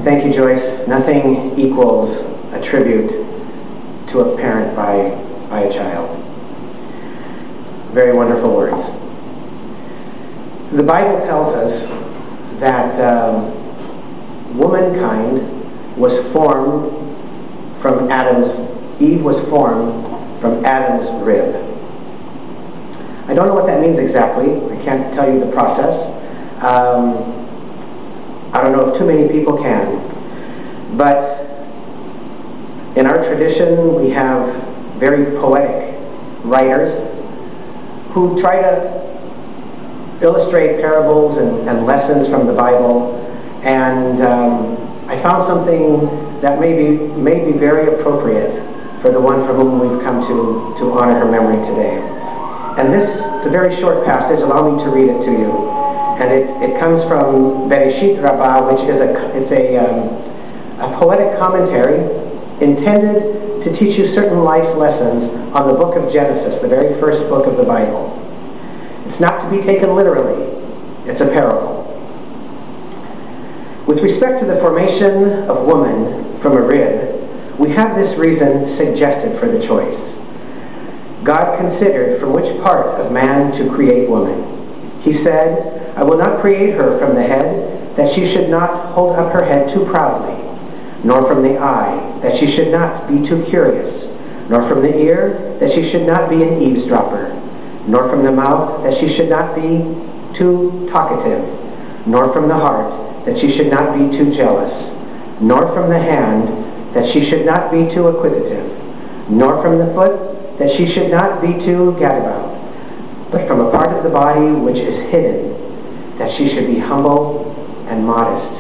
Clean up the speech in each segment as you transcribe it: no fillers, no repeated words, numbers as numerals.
Thank you, Joyce. Nothing equals a tribute to a parent by a child. Very wonderful words. The Bible tells us that womankind was formed from Eve was formed from Adam's rib. I don't know what that means exactly. I can't tell you the process. I don't know if too many people can. But in our tradition, we have very poetic writers who try to illustrate parables and lessons from the Bible. And I found something that may be very appropriate for the one for whom we've come to honor her memory today. And it's a very short passage. Allow me to read it to you. And it comes from Bereshit Rabbah, which is a poetic commentary intended to teach you certain life lessons on the book of Genesis, the very first book of the Bible. It's not to be taken literally. It's a parable. With respect to the formation of woman from a rib, we have this reason suggested for the choice. God considered from which part of man to create woman. He said, "I will not create her from the head, that she should not hold up her head too proudly, nor from the eye, that she should not be too curious, nor from the ear, that she should not be an eavesdropper, nor from the mouth, that she should not be too talkative, nor from the heart, that she should not be too jealous, nor from the hand, that she should not be too acquisitive, nor from the foot, that she should not be too gadabout, but from a part of the body which is hidden, that she should be humble and modest."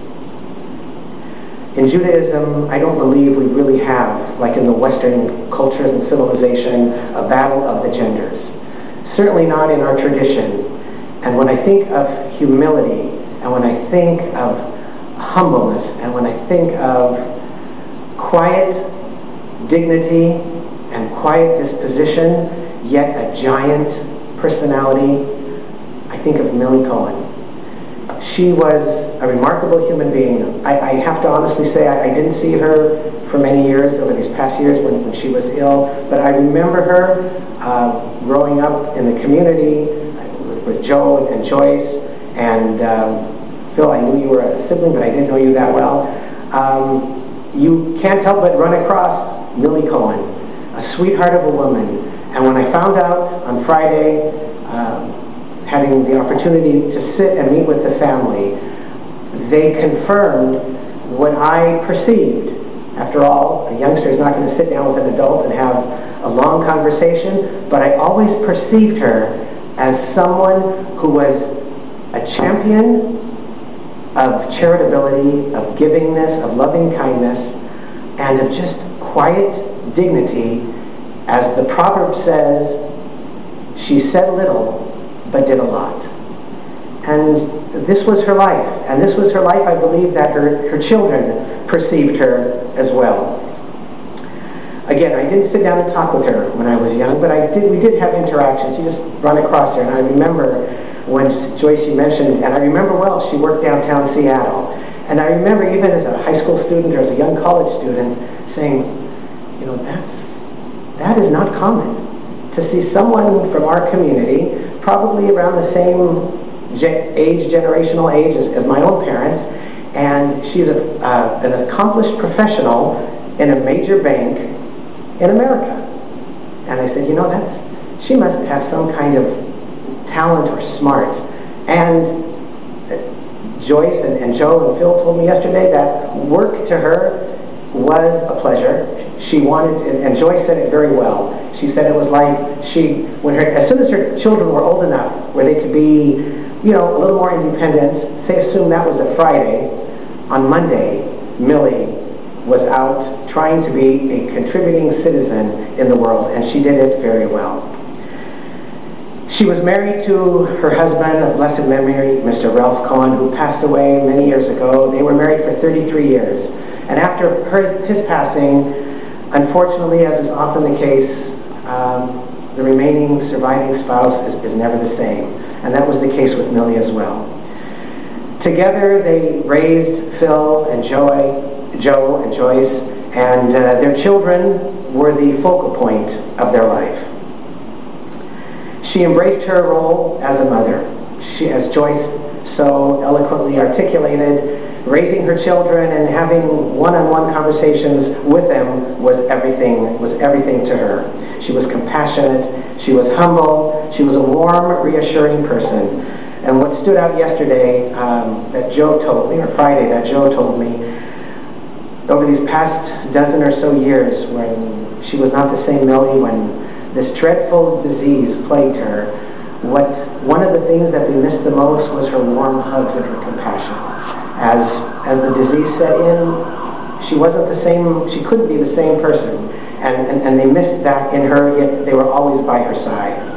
In Judaism, I don't believe we really have, like in the Western cultures and civilization, a battle of the genders. Certainly not in our tradition. And when I think of humility, and when I think of humbleness, and when I think of quiet dignity and quiet disposition, yet a giant personality, I think of Millie Cohen. She was a remarkable human being. I have to honestly say I didn't see her for many years over these past years when she was ill, but I remember her growing up in the community with Joe and Joyce, and Phil, I knew you were a sibling, but I didn't know you that well. You can't help but run across Millie Cohen, a sweetheart of a woman. And when I found out on Friday, having the opportunity to sit and meet with the family, they confirmed what I perceived. After all, a youngster is not going to sit down with an adult and have a long conversation, but I always perceived her as someone who was a champion of charitability, of givingness, of loving kindness, and of just quiet dignity. As the proverb says, she said little, but did a lot. And this was her life. And this was her life, I believe, that her children perceived her as well. Again, I didn't sit down and talk with her when I was young, but we did have interactions. You just run across her. And I remember when Joyce, you mentioned, and I remember well, she worked downtown Seattle. And I remember even as a high school student or as a young college student saying, you know, that is not common to see someone from our community, probably around the same generational age as my own parents, and she's an accomplished professional in a major bank in America. And I said, you know, she must have some kind of talent or smarts. And Joyce and Joe and Phil told me yesterday that work to her was a pleasure. She wanted to, and Joyce said it very well. She said it was like as soon as her children were old enough where they could be, you know, a little more independent, assume that was a Friday, on Monday, Millie was out trying to be a contributing citizen in the world, and she did it very well. She was married to her husband of blessed memory, Mr. Ralph Cohen, who passed away many years ago. They were married for 33 years. And after his passing, unfortunately, as is often the case, the remaining surviving spouse is never the same. And that was the case with Millie as well. Together they raised Phil and Joe and Joyce, and their children were the focal point of their life. She embraced her role as a mother. She, as Joyce so eloquently articulated, raising her children and having one-on-one conversations with them was everything to her. She was compassionate, she was humble, she was a warm, reassuring person. And what stood out yesterday that Joe told me, or Friday that Joe told me, over these past dozen or so years when she was not the same Millie, when this dreadful disease plagued her, one of the things that we missed the most was her warm hugs and her compassion. As the disease set in, she wasn't the same, she couldn't be the same person, and they missed that in her, yet they were always by her side.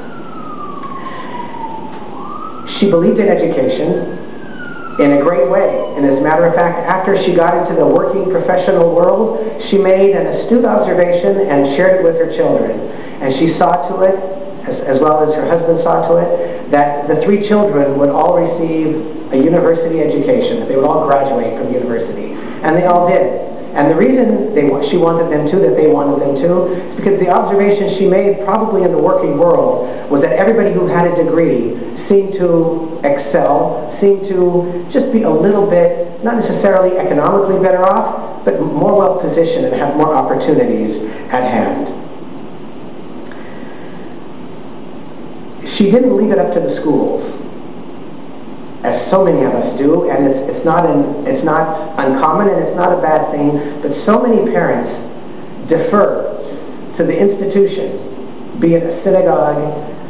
She believed in education in a great way, and as a matter of fact, after she got into the working professional world, she made an astute observation and shared it with her children. And she saw to it, as well as her husband saw to it, that the three children would all receive a university education, that they would all graduate from university. And they all did. And the reason she wanted them to, that they wanted them to, is because the observation she made probably in the working world was that everybody who had a degree seemed to excel, seemed to just be a little bit, not necessarily economically better off, but more well positioned and have more opportunities at hand. She didn't leave it up to the schools, as so many of us do, and it's not uncommon and it's not a bad thing, but so many parents defer to the institution, be it a synagogue,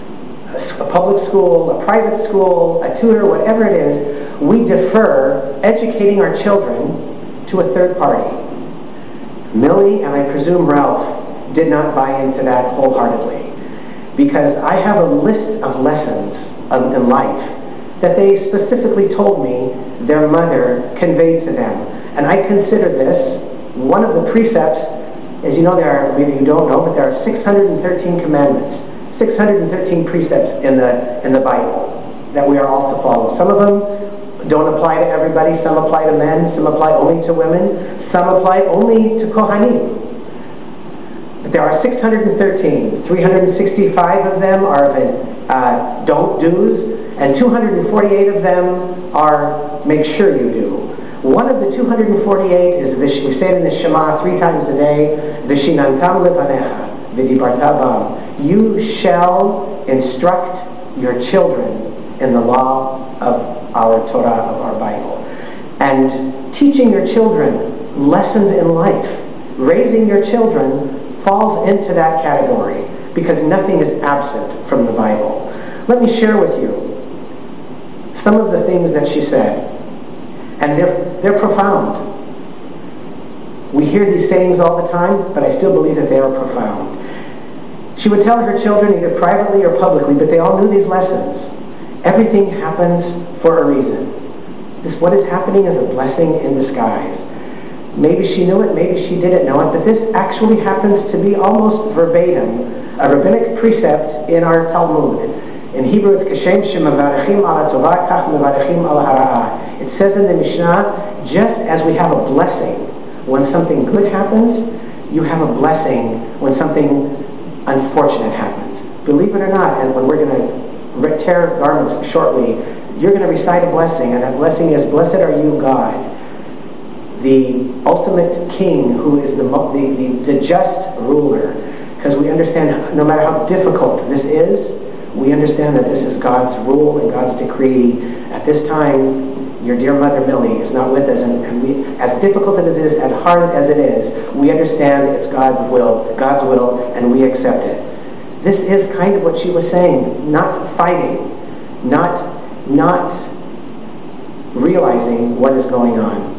a public school, a private school, a tutor, whatever it is. We defer educating our children to a third party. Millie, and I presume Ralph, did not buy into that wholeheartedly, because I have a list of lessons in life that they specifically told me their mother conveyed to them. And I consider this one of the precepts. As you know, maybe you don't know, but there are 613 commandments, 613 precepts in the Bible that we are all to follow. Some of them don't apply to everybody, some apply to men, some apply only to women, some apply only to Kohanim. But there are 613, 365 of them are don't do's, and 248 of them are make sure you do. One of the 248 is, we say it in the Shema 3 times a day, V'shinantam levanecha v'dibarta bam. You shall instruct your children in the law of our Torah, of our Bible. And teaching your children lessons in life, raising your children, falls into that category, because nothing is absent from the Bible. Let me share with you some of the things that she said, and they're profound. We hear these sayings all the time, but I still believe that they are profound. She would tell her children, either privately or publicly, but they all knew these lessons. Everything happens for a reason. What is happening is a blessing in disguise. Maybe she knew it, maybe she didn't know it, but this actually happens to be almost verbatim a rabbinic precept in our Talmud. In Hebrew, it's Kashem Shemavarechim ala Tovah, Kach Mevarechim ala Hara'ah. It says in the Mishnah, just as we have a blessing when something good happens, you have a blessing when something unfortunate happens. Believe it or not, and when we're going to tear garments shortly, you're going to recite a blessing, and that blessing is, "Blessed are you, God, the ultimate King, who is the just ruler." Because we understand, no matter how difficult this is, we understand that this is God's rule and God's decree. At this time, your dear mother Millie is not with us, and we, as difficult as it is, as hard as it is, we understand it's God's will, and we accept it. This is kind of what she was saying, not fighting, not realizing what is going on.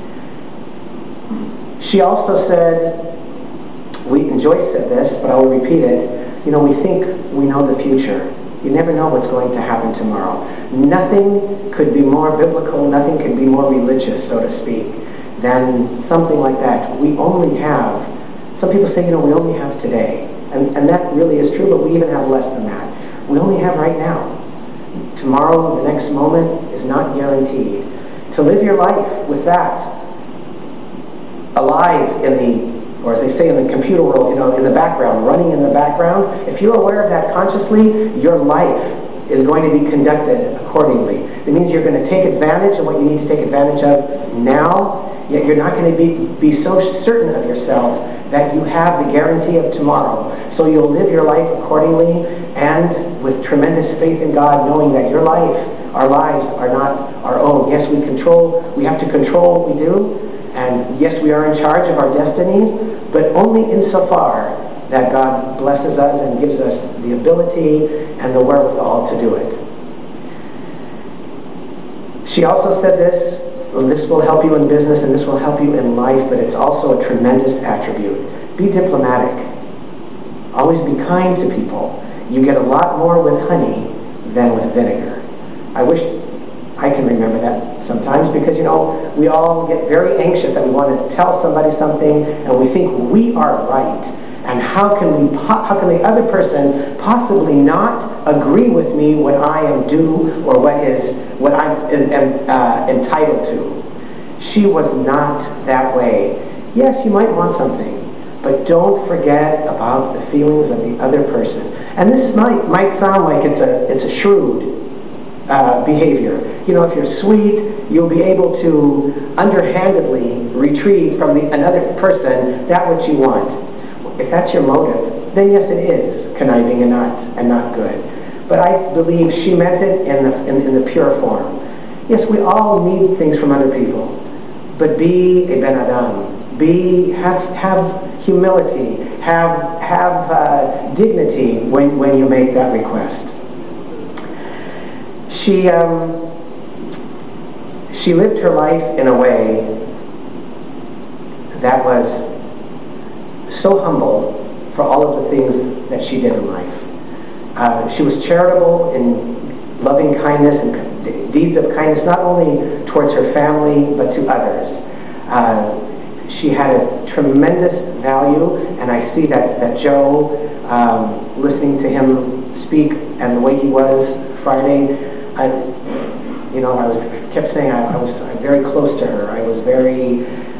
She also said, and Joyce said this, but I will repeat it, we think we know the future. You never know what's going to happen tomorrow. Nothing could be more biblical, nothing could be more religious, so to speak, than something like that. We only have, some people say, we only have today. And that really is true, but we even have less than that. We only have right now. Tomorrow, the next moment, is not guaranteed. to live your life with that alive in the, or as they say in the computer world, in the background, running in the background. If you're aware of that consciously, your life is going to be conducted accordingly. It means you're going to take advantage of what you need to take advantage of now, yet you're not going to be so certain of yourself that you have the guarantee of tomorrow. So you'll live your life accordingly and with tremendous faith in God, knowing that your life, our lives are not our own. Yes, we have to control what we do, and yes, we are in charge of our destinies, but only insofar that God blesses us and gives us the ability and the wherewithal to do it. She also said this will help you in business and this will help you in life, but it's also a tremendous attribute. Be diplomatic. Always be kind to people. You get a lot more with honey than with vinegar. I wish I can remember that sometimes, because we all get very anxious that we want to tell somebody something and we think we are right, and how can the other person possibly not agree with me what I am due or what I am entitled to. She was not that way. Yes, you might want something, but don't forget about the feelings of the other person. And this might sound like it's a shrewd behavior. If you're sweet, you'll be able to underhandedly retrieve from another person that which you want. If that's your motive, then yes, it is conniving and not good. But I believe she meant it in the pure form. Yes, we all need things from other people, but be a Ben Adam. Have humility, have dignity when you make that request. She lived her life in a way that was so humble for all of the things that she did in life. She was charitable in loving kindness and deeds of kindness, not only towards her family, but to others. She had a tremendous value, and I see that Joe, listening to him speak and the way he was Friday, I kept saying I was very close to her. I was very,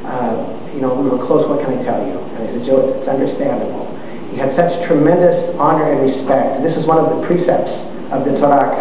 we were close. What can I tell you? And I said, Joe, it's understandable. He had such tremendous honor and respect. This is one of the precepts of the Torah.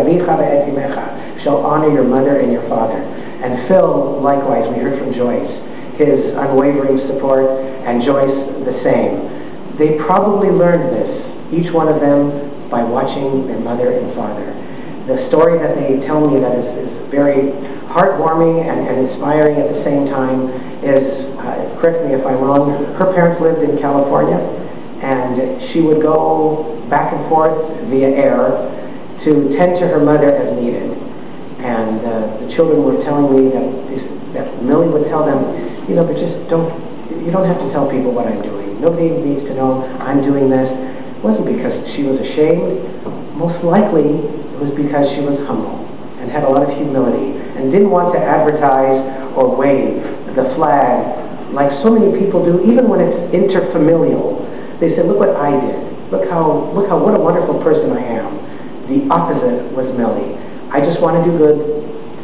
Shall honor your mother and your father. And Phil, likewise, we heard from Joyce, his unwavering support, and Joyce the same. They probably learned this, each one of them, by watching their mother and father. The story that they tell me that is very heartwarming and inspiring at the same time is, correct me if I'm wrong, her parents lived in California, and she would go back and forth via air to tend to her mother as needed. And the children were telling me that Millie would tell them, but just you don't have to tell people what I'm doing. Nobody needs to know I'm doing this. It wasn't because she was ashamed. Most likely it was because she was humble and had a lot of humility and didn't want to advertise or wave the flag like so many people do, even when it's interfamilial. They said, look what I did. Look what a wonderful person I am. The opposite was Millie. I just want to do good.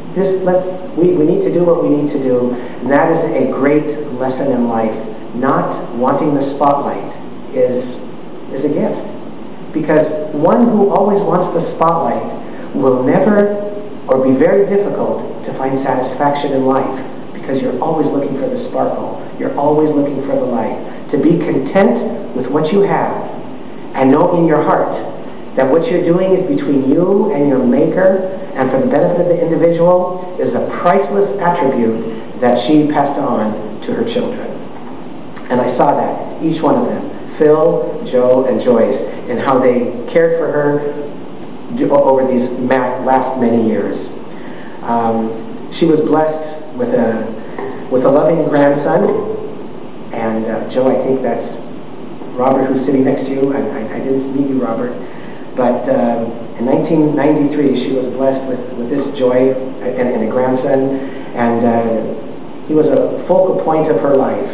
We need to do what we need to do. And that is a great lesson in life. Not wanting the spotlight is a gift. Because one who always wants the spotlight will never, or be very difficult to find satisfaction in life, because you're always looking for the sparkle. You're always looking for the light. To be content with what you have and know in your heart that what you're doing is between you and your Maker, and for the benefit of the individual, is a priceless attribute that she passed on to her children. And I saw that, each one of them, Phil, Joe, and Joyce, and how they cared for her over these last many years. She was blessed with a loving grandson, and Joe, I think that's Robert, who's sitting next to you. I didn't meet you, Robert. But in 1993, she was blessed with this joy and a grandson, and he was a focal point of her life.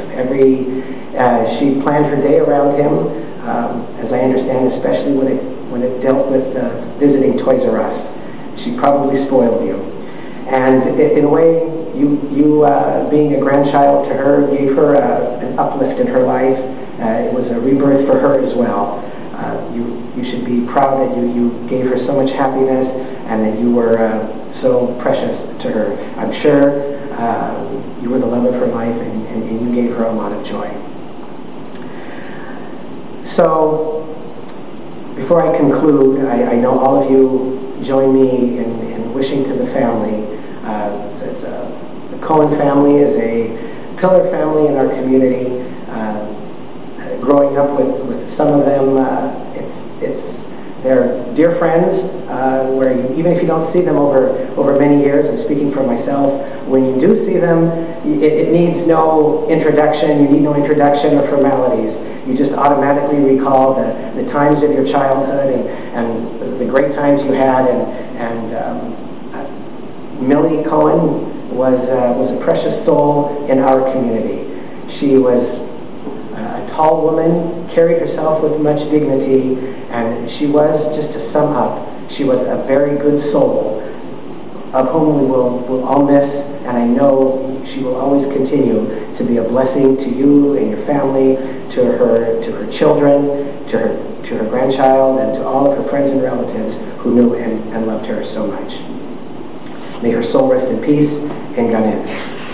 She planned her day around him, as I understand, especially when it dealt with visiting Toys R Us. She probably spoiled you. And in a way, being a grandchild to her gave her an uplift in her life. It was a rebirth for her as well. You should be proud that you gave her so much happiness and that you were so precious to her. I'm sure you were the love of her life, and you gave her a lot of joy. So, before I conclude, I know all of you join me in wishing to the family. The Cohen family is a pillar family in our community. Growing up with some of them, they're dear friends, where even if you don't see them over many years, I'm speaking for myself, when you do see them, it needs no introduction. You need no introduction or formalities. You just automatically recall the times of your childhood and the great times you had. Millie Cohen was a precious soul in our community. She was a tall woman, carried herself with much dignity, and she was, just to sum up, she was a very good soul, of whom we will all miss, and I know she will always continue to be a blessing to you and your family, to her children, to her grandchild, and to all of her friends and relatives who knew and loved her so much. May her soul rest in peace in Gan Eden.